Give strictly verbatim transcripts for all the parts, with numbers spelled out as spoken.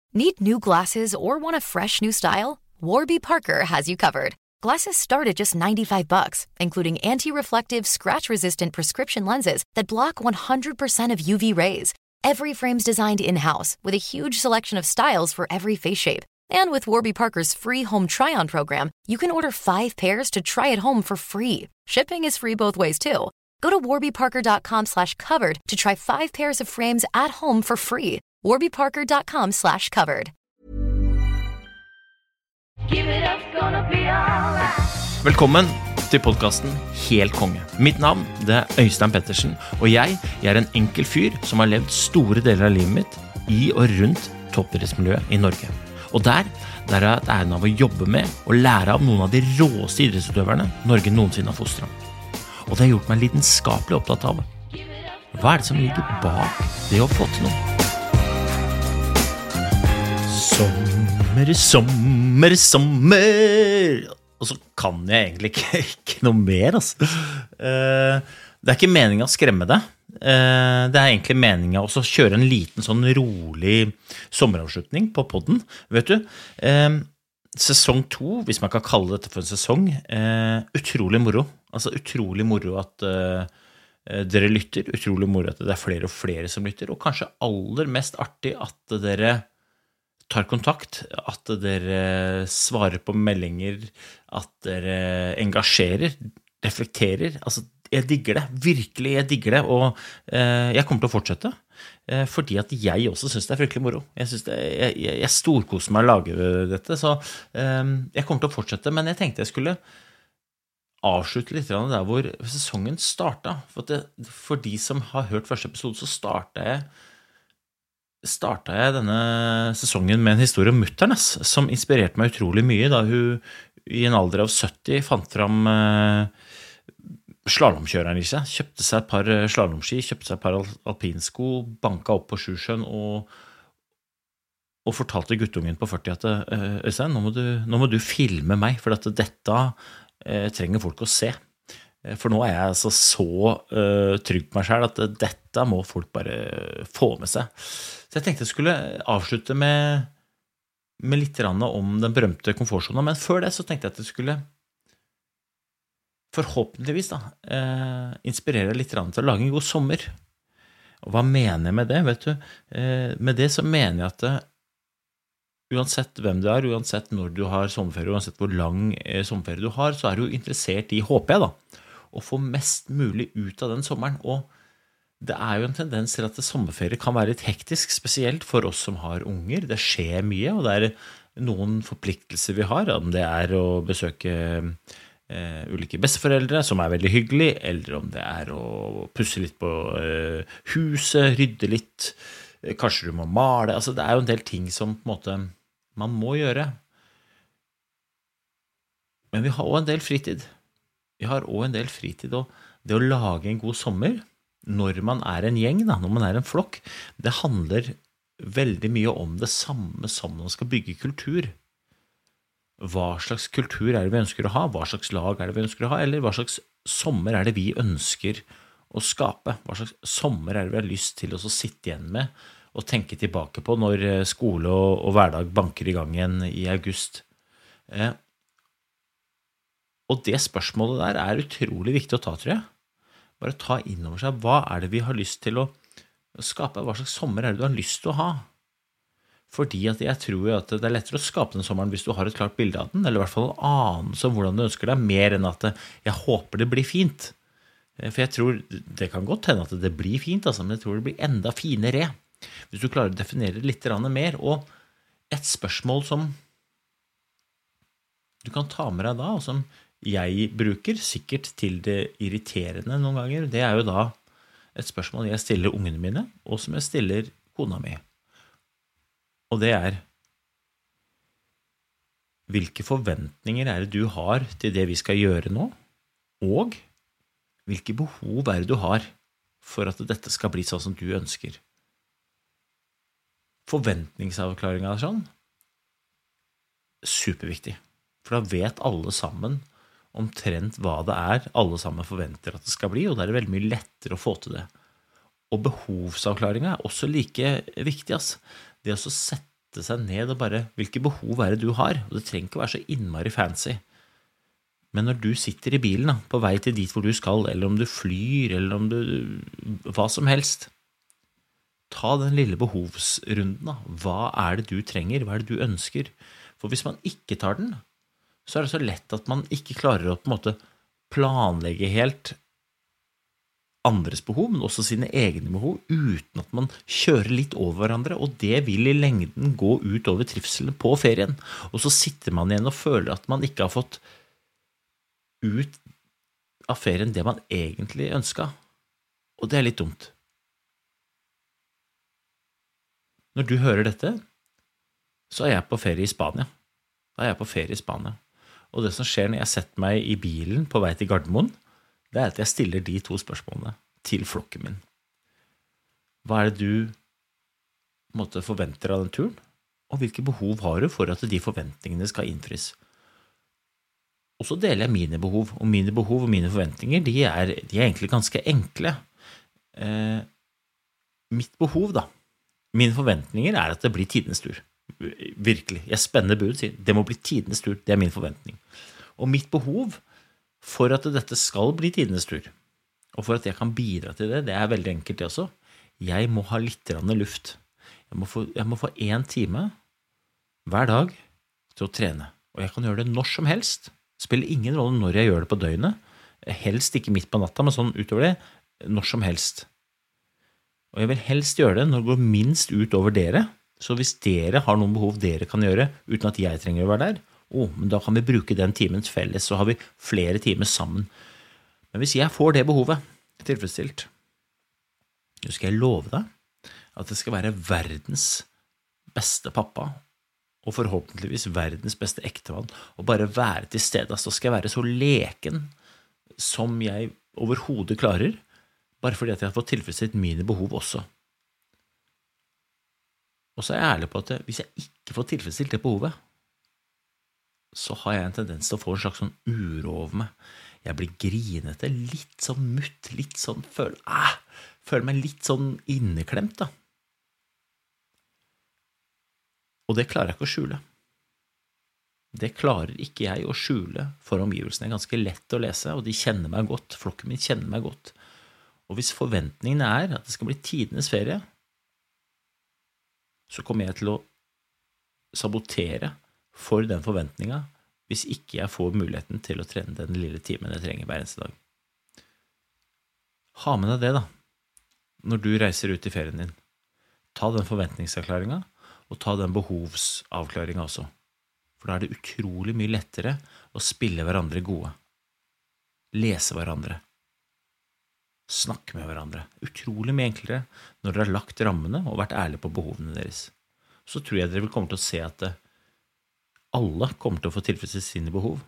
Need new glasses or want a fresh new style? Warby Parker has you covered. Glasses start at just ninety-five bucks, including anti-reflective, scratch-resistant prescription lenses that block one hundred percent of U V rays. Every frame's designed in-house with a huge selection of styles for every face shape. And with Warby Parker's free home try-on program, you can order five pairs to try at home for free. Shipping is free both ways, too. Go to warbyparker.com slash covered to try five pairs of frames at home for free. warbyparker.com slash covered. Velkommen til podcasten Helt Konge. Mitt navn det er Øystein Pettersen, og jeg, jeg er en enkel fyr som har levd store deler av livet mitt i og rundt toppidrettsmiljøet i Norge. Og der, der er jeg et æren av å jobbe med og lære av noen av de råeste idrettsutøverne Norge noensinne har fostret. Og det har gjort meg lidenskapelig opptatt av. Hva er det som ligger bak det å få til noe? Sommer, sommer, sommer. Og så kan jeg egentlig ikke, ikke noe mer, altså. Uh, det er ikke meningen å skremme deg. Uh, det er egentlig meningen å kjøre en liten sånn rolig sommeravslutning på podden, vet du. Uh, sesong to, hvis man kan kalle dette for en sesong, uh, utrolig moro. Altså utrolig moro at uh, dere lytter, utrolig moro at det er flere og flere som lytter, og kanskje aller mest artig at dere tar kontakt, at dere svarer på meldinger, at dere engasjerer, reflekterer. Altså, jeg digger det, virkelig, jeg digger det, og eh, jeg kommer til å fortsette, eh, fordi at jeg også synes det er fryktelig moro. Jeg, synes det, jeg, jeg, jeg storkoser meg å lage dette, så eh, jeg kommer til å fortsette, men jeg tenkte jeg skulle avslutte litt der hvor sesongen startet. For, det, for de som har hørt første episode, så startet jeg startet jeg denne sesongen med en historie om mutteren, som inspirerte meg utrolig mye da hun i en alder av sytti fant fram eh, slalomkjøreren i seg, kjøpte seg et par slalomski, kjøpte seg et par alpinsko, banket opp på Sjusjøen og, og fortalte guttungen på førti at Øystein, nå må du, nå må du filme meg, for at dette eh, trenger folk å se. For nå er jeg altså så uh, trygg på meg selv at dette må folk bare få med seg. Så jeg tenkte jeg skulle avslutte med, med litt om den berømte komfortzonen, men før det så tenkte jeg at jeg skulle forhåpentligvis da, uh, inspirere litt til å lage en god sommer. Og hva mener jeg med det, vet du? Uh, med det så mener jeg at uh, uansett hvem du er, uansett når du har sommerferie, uansett hvor lang uh, sommerferie du har, så er du interessert i, håper jeg da, å få mest mulig ut av den sommeren, og det er jo en tendens til at sommerferie kan være litt hektisk, spesielt for oss som har unger. Det skjer mye, og det er noen forpliktelser vi har, om det er å besøke eh, ulike besteforeldre, som er veldig hyggelig, eller om det er å pusse litt på eh, huset, rydde litt, eh, kanskje du må male, altså det er jo en del ting som på en måte man må gjøre. Men vi har også en del fritid. Vi har også en del fritid, og det å lage en god sommer, når man er en gjeng, da, når man er en flokk, det handler veldig mye om det samme som man skal bygge kultur. Hva slags kultur er det vi ønsker å ha? Hva slags lag er det vi ønsker å ha? Eller hva slags sommer er det vi ønsker å skape? Hva slags sommer er det vi har lyst til å sitte igjen med og tenke tilbake på når skole og, og hverdag banker i gang igjen i august? Eh, Og det spørsmålet der er utrolig viktig å ta, tror jeg. Bare ta inn over seg, hva er det vi har lyst til å skape? Hva slags sommer er det du har lyst til å ha? Fordi at jeg tror at det er lettere å skape den sommeren hvis du har et klart bilde av den, eller i hvert fall en anelse om hvordan du ønsker deg, mer enn at jeg håper det blir fint. For jeg tror, det kan godt hende at det blir fint, altså, men jeg tror det blir enda finere hvis du klarer å definere litt mer. Og et spørsmål som du kan ta med deg da, og som jeg bruker sikkert til det irriterende noen ganger, det er jo da et spørsmål jeg stiller ungene mine, og som jeg stiller kona mi. Og det er, hvilke forventninger er det du har til det vi skal gjøre nå? Og hvilke behov er det du har for at dette skal bli sånn som du ønsker? Forventningsavklaringen er sånn, superviktig. For da vet alle sammen omtrent hva det er alle sammen forventer at det skal bli, og da er det veldig mye lettere å få til det. Og behovsavklaringen er også like viktig, ass. Det å sette sette seg ned og bare, hvilke behov er det du har? Og det trenger ikke være så innmari fancy. Men når du sitter i bilen da, på vei til dit hvor du skal, eller om du flyr, eller om du, hva som helst, ta den lille behovsrunden da. Hva er det du trenger? Hva er det du ønsker? For hvis man ikke tar den, så er det så lett at man ikke klarer å på en måte planlegge helt andres behov, men også sine egne behov, uten at man kjører litt over hverandre, og det vil i lengden gå ut over trivselen på ferien. Og så sitter man igjen og føler at man ikke har fått ut av ferien det man egentlig ønsket. Og det er litt dumt. Når du hører dette, så er jeg på ferie i Spania. Da er jeg på ferie i Spania. Og det som skjer når jeg setter meg i bilen på vei til Gardermoen, det er at jeg stiller de to spørsmålene til flokken min. Hva er det du måtte forventer av den turen? Og hvilke behov har du for at de forventningene skal innfris? Og så deler jeg mine behov, og mine behov og mine forventninger, de er, de er egentlig ganske enkle. Eh, mitt behov da, mine forventninger er at det blir tidens tur. Virkelig, jeg spenner bud, sier, det må bli tidens tur, det er min forventning. Og mitt behov for at dette skal bli tidens tur, og for at jeg kan bidra til det, det er veldig enkelt det også. Jeg må ha litt grann luft. Jeg må få, jeg må få en time hver dag til å trene. Og jeg kan gjøre det når som helst. Det spiller ingen rolle når jeg gjør det på døgnet. Helst ikke midt på natta, men sånn utover det, når som helst. Og jeg vil helst gjøre det når det går minst ut over dere. Så hvis dere har noen behov dere kan gjøre, uten at jeg trenger å være der, oh, men da kan vi bruke den timen felles, så har vi flere timer sammen. Men hvis jeg får det behovet tilfredsstilt, så skal jeg love deg at det skal være verdens beste pappa, og forhåpentligvis verdens beste ektemann, og bare være til stede. Så skal jeg være så leken som jeg overhodet klarer, bare fordi at jeg har fått tilfredsstilt mine behov også. Og så er jeg ærlig på at hvis jeg ikke får tilfredsstilt det behovet, så har jeg en tendens til å få en slags sånn uro over meg. Jeg blir grinete, litt sånn mutt, litt sånn, føler, ah, føler meg litt sånn inneklemt da. Og det klarer jeg ikke å skjule. Det klarer ikke jeg å skjule for omgivelsene. Det er ganske lett å lese, og de kjenner meg godt. Flokken min kjenner meg godt. Og hvis forventningene er at det skal bli tidenes ferie, så kommer jeg til å sabotere for den forventningen hvis ikke jeg får muligheten til å trene den lille timen jeg trenger hver eneste dag. Ha med deg det da, når du reiser ut i ferien din. Ta den forventningsavklaringen, og ta den behovsavklaringen også. For da er det utrolig mye lettere å spille hverandre gode. Lese hverandre. Snakke med hverandre. Utrolig mye enklere når dere har lagt rammene og vært ærlige på behovene deres. Så tror jeg dere vil komme til å se at det alle kommer til å få tilfredsstilt sine behov.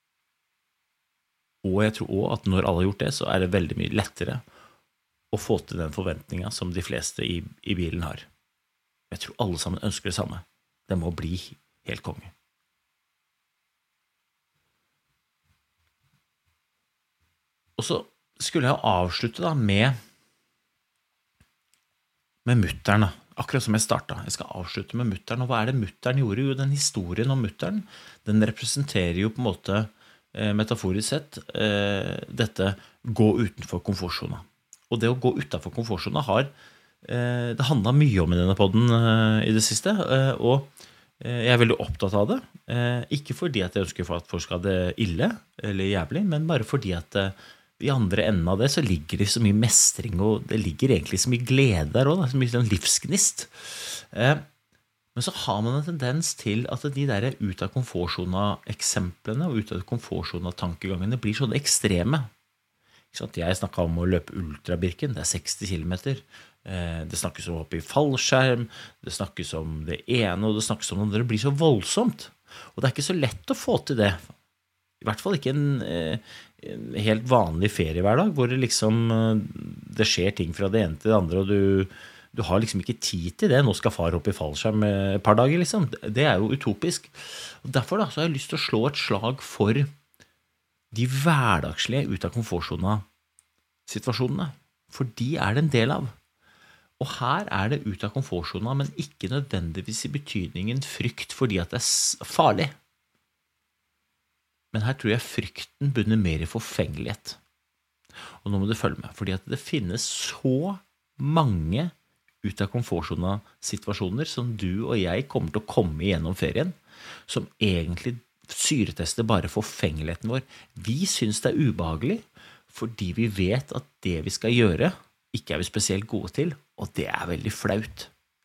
Og jeg tror også at når alle har gjort det, så er det veldig mye lettere å få til den forventningen som de fleste i, i bilen har. Jeg tror alle sammen ønsker det samme. Det må bli helt konge. Og så skulle jeg avslutte da med, med mutteren da. Akkurat som jeg startet. Jeg skal avslutte med mutteren. Og hva er det mutteren gjorde? Jo, den historien om mutteren, den representerer jo på en måte, eh, metaforisk sett, eh, dette gå utenfor komfortsona. Og det å gå utenfor komfortsona har, eh, det handlet mye om i denne podden eh, i det siste, eh, og eh, jeg er veldig opptatt av det. Eh, ikke fordi at jeg ønsker at folk skal ha det ille eller jævlig, men bare fordi at eh, i andre enden av det så ligger det så mye mestring, og det ligger egentlig så mye glede der også, så mye sånn livsgnist. Eh, men så har man en tendens til at de der ut av komfortsona-eksemplene og ut av komfortsona-tankegangene blir sånne ekstreme. Ikke sant? Jeg snakket om å løpe ultrabirken, det er seksti kilometer. Eh, det snakkes om å hoppe i fallskjerm, det snakkes om det ene, og det snakkes om at det blir så voldsomt. Og det er ikke så lett å få til det. I hvert fall ikke en, en helt vanlig feriehverdag, hvor det liksom, det skjer ting fra det ene til det andre, og du, du har liksom ikke tid til det. Nå skal far opp i fallskjerm et par dager, liksom. Det er jo utopisk. Og derfor da, så har jeg lyst til å slå et slag for de hverdagslige ut av komfortsona-situasjonene. For de er det en del av. Og her er det ut av komfortsona, men ikke nødvendigvis i betydningen frykt fordi at det er farlig. Men her tror jeg frykten bunner mer i forfengelighet. Og nå må du følge med, fordi at det finnes så mange ut av komfortsona-situasjoner som du og jeg kommer til å komme igjennom ferien, som egentlig syretester bare forfengeligheten vår. Vi synes det er ubehagelig, fordi vi vet at det vi skal gjøre, ikke er vi spesielt gode til, og det er veldig flaut.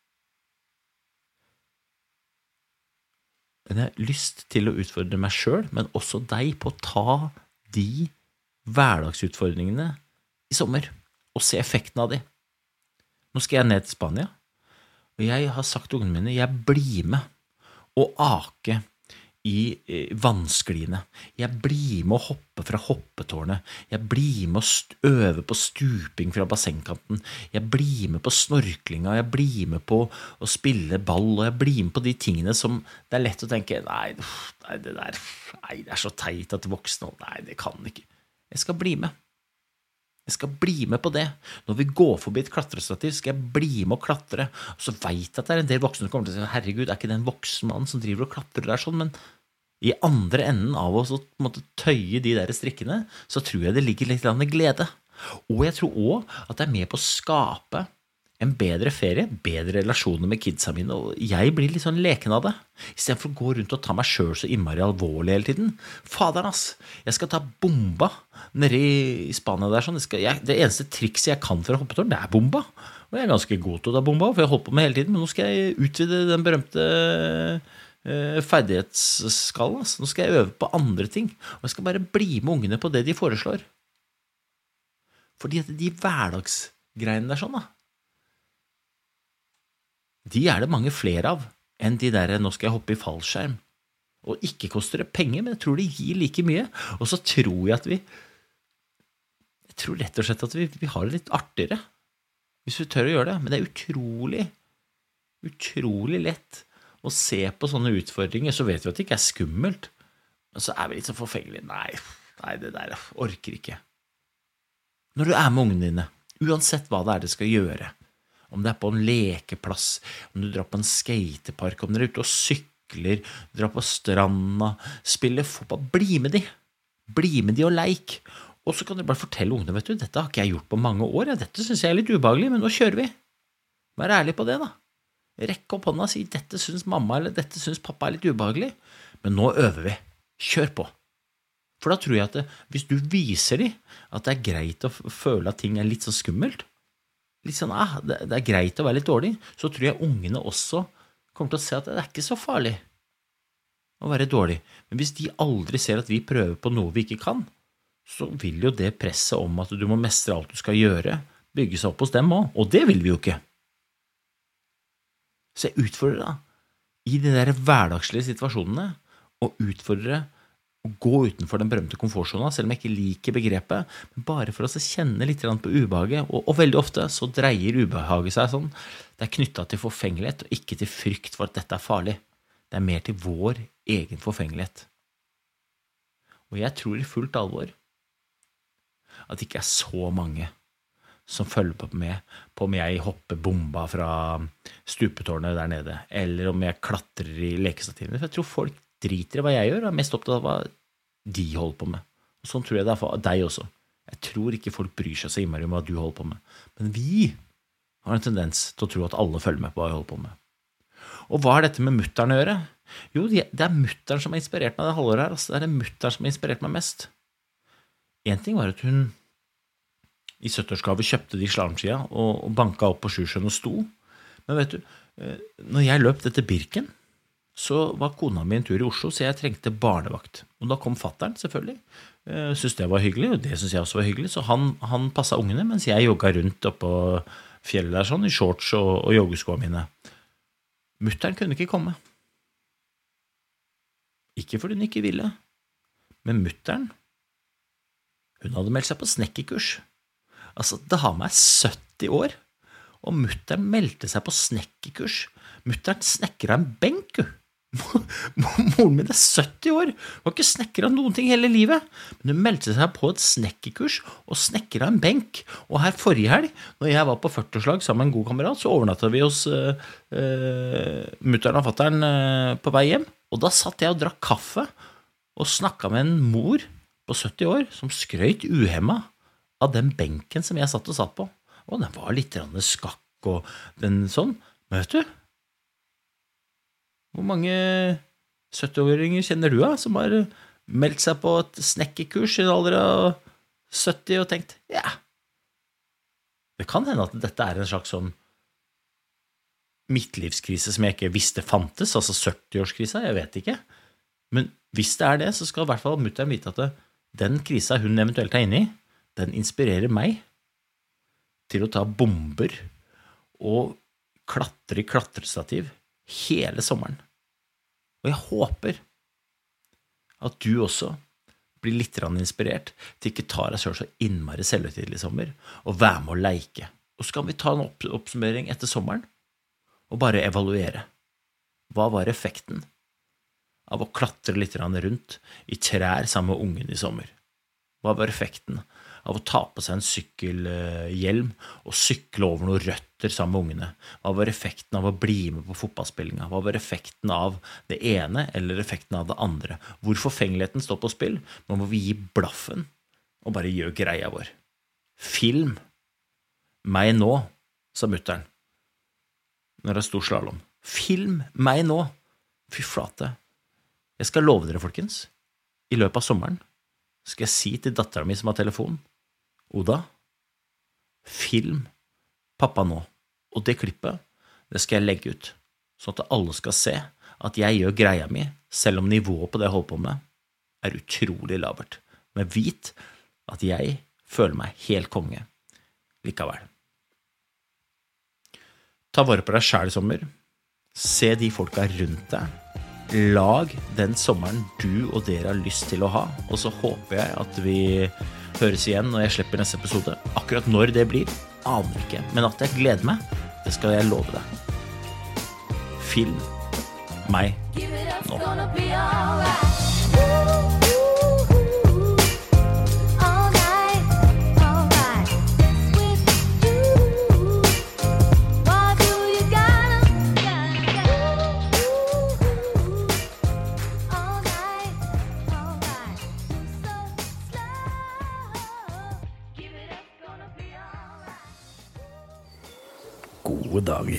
Men jeg har lyst til å utfordre meg selv, men også deg på å ta de hverdagsutfordringene i sommer, og se effekten av de. Nå skal jeg ned til Spania, og jeg har sagt til ungene mine, jeg blir med og ake i vannskliene. Jeg blir med å hoppe fra hoppetårnet. Jeg blir med å øve på stuping fra bassengkanten. Jeg blir med på snorklinga. Jeg blir med på å spille ball, og jeg blir med på de tingene som det er lett å tenke, nei, nei, det, der, nei det er så teit at voksne, nei, det kan ikke. Jeg skal bli med. Jeg skal bli med på det. Når vi går forbi et klatrestativ, skal jeg bli med å klatre. Og så vet jeg at det er en del voksne som kommer til å si, herregud, er ikke det en voksen mann som driver og klatrer der sånn, men i andre enden av oss å måtte tøye de der strikkene, så tror jeg det ligger litt glede. Og jeg tror også at det er med på å skape en bedre ferie, bedre relasjoner med kidsa mine, og jeg blir litt sånn leken av det, i stedet for å gå rundt og ta meg selv så innmari alvorlig hele tiden. Faderen, ass, jeg skal ta bomba nede i Spania der sånn. Skal, jeg, det eneste trikset jeg kan for å hoppe tårn, det er bomba. Og jeg er ganske god til å ta bomba, for jeg holder på med hele tiden, men nå skal jeg utvide den berømte uh, ferdighetsskallen. Altså. Nå skal jeg øve på andre ting, og jeg skal bare bli med ungene på det de foreslår. Fordi at de hverdagsgreiene der sånn da, de er det mange flere av enn de der, nå skal jeg hoppe i fallskjerm. Og ikke koster det penger, men jeg tror det gir like mye. Og så tror jeg at vi, jeg tror rett og slett at vi, vi har det litt artigere, hvis vi tør å gjøre det. Men det er utrolig, utrolig lett å se på sånne utfordringer, så vet vi at det ikke er skummelt. Men så er vi litt så forfengelige. Nei, nei, det der orker ikke. Når du er med ungene dine, uansett hva det er det skal gjøre, om det er på en lekeplass, om du drar på en skatepark, om du er ute og sykler, drar på stranda, spiller fotball, bli med de. Bli med de og leik. Og så kan du bare fortelle ungene, vet du, dette har ikke jeg gjort på mange år, ja, dette synes jeg er litt ubehagelig, men nå kjører vi. Vær ærlig på det da. Rekk opp hånda og si, dette synes mamma eller dette synes pappa er litt ubehagelig, men nå øver vi. Kjør på. For da tror jeg at det, hvis du viser de at det er greit å føle at ting er litt så skummelt, litt sånn, ah, det, det er greit å være litt dårlig, så tror jeg ungene også kommer til å se at det er ikke så farlig å være dårlig. Men hvis de aldri ser at vi prøver på noe vi ikke kan, så vil jo det presset om at du må mestre alt du skal gjøre, bygge seg opp hos dem også, og det vil vi jo ikke. Så jeg utfordrer da, i de der hverdagslige situasjonene, og utfordrer å gå utenfor den berømte komfortsona, selv om jeg ikke liker begrepet, men bare for oss å kjenne litt på ubehaget, og, og veldig ofte så dreier ubehaget seg sånn. Det er knyttet til forfengelighet, og ikke til frykt for at dette er farlig. Det er mer til vår egen forfengelighet. Og jeg tror i fullt alvor at det ikke er så mange som følger på med på om jeg hopper bomba fra stupetårnet der nede, eller om jeg klatrer i lekestativene. For jeg tror folk driter i hva jeg gjør, og er mest opptatt av hva de holder på med. Og sånn tror jeg det er for deg også. Jeg tror ikke folk bryr seg så innmari om hva du holder på med. Men vi har en tendens til å tro at alle følger med på hva jeg holder på med. Og hva har dette med mutteren å gjøre? Jo, det er mutteren som har inspirert meg det halvåret her. Altså, det er mutteren som har inspirert meg mest. En ting var at hun i syttiårsgave kjøpte de slalomskia og, og banka opp på Sjusjøen og sto. Men vet du, når jeg løp dette Birken, så var kona mi en tur i Oslo, så jeg trengte barnevakt. Og da kom fatteren, selvfølgelig. Jeg synes det var hyggelig, og det synes jeg også var hyggelig. Så han, han passet ungene, mens jeg jogget rundt oppe på fjellet der, sånn, i shorts og, og joggeskoene mine. Mutteren kunne ikke komme. Ikke fordi hun ikke ville, men mutteren, hun hadde meldt seg på snekkerkurs. Altså, dama er sytti år, og mutteren meldte seg på snekkerkurs. Mutteren snekret en benk, Moren min er sytti år, hun har ikke snekret noen ting hele livet, men hun meldte seg på et snekkerkurs og snekret en benk, og her forrige helg, når jeg var på førti-årslag sammen med en god kamerat, så overnattet vi hos uh, uh, mutteren og fatteren uh, på vei hjem, og da satt jeg og drakk kaffe og snakket med en mor på sytti år som skrøt uhemmet av den benken som jeg satt og satt på, og den var litt skakk og den sånn, men vet du, hvor mange sytti-åringer kjenner du av som har meldt seg på et snekkerkurs i en alder av sytti og tenkt, ja, det kan hende at dette er en slags sånn midtlivskrise som jeg ikke visste fantes, altså sytti-årskrisa, jeg vet ikke. Men hvis det er det, så skal i hvert fall mutteren vite at det, den krisa hun eventuelt er inne i, den inspirerer meg til å ta bomber og klatre i klatrestativ hele sommeren. Og jeg håper at du også blir litt inspirert til ikke ta deg selv så innmari selvhøytidelig i sommer, og være med å leke. Og så kan vi ta en opp oppsummering etter sommeren, og bare evaluere. Hva var effekten av å klatre litt rundt i trær sammen med ungen i sommer? Hva var effekten av å ta på seg en sykkelhjelm og sykle over noen røtter sammen med ungene? Hva var effekten av å bli med på fotballspillingen? Hva var effekten av det ene eller effekten av det andre? Hvor forfengeligheten står på spill, nå må vi gi blaffen og bare gjøre greia vår. Film meg nå, sa mutteren, når det stod slalom. Film meg nå. Fy flate. Jeg skal love dere, folkens, i løpet av sommeren skal jeg si til datteren min som har telefon, Oda, film pappa nå, og det klippet, det skal jeg legge ut, sånn at alle skal se at jeg gjør greia mi, selv om nivået på det jeg holder på med, er utrolig lavert. Men vit at jeg føler meg helt konge likevel. Ta vare på deg selv i sommer, se de folka rundt deg, lag den sommeren du og dere har lyst til å ha, og så håper jeg at vi høres igjen når jeg slipper neste episode. Akkurat når det blir, aner ikke, men at jeg gleder meg, det skal jeg love deg. Film meg nå. Gode dager.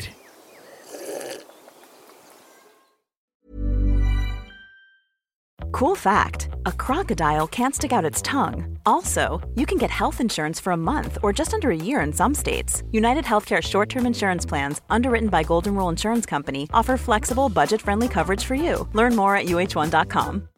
Cool fact, a crocodile can't stick out its tongue. Also, you can get health insurance for a month or just under a year in some states. United Healthcare short-term insurance plans, underwritten by Golden Rule Insurance Company, offer flexible, budget-friendly coverage for you. Learn more at U H one dot com.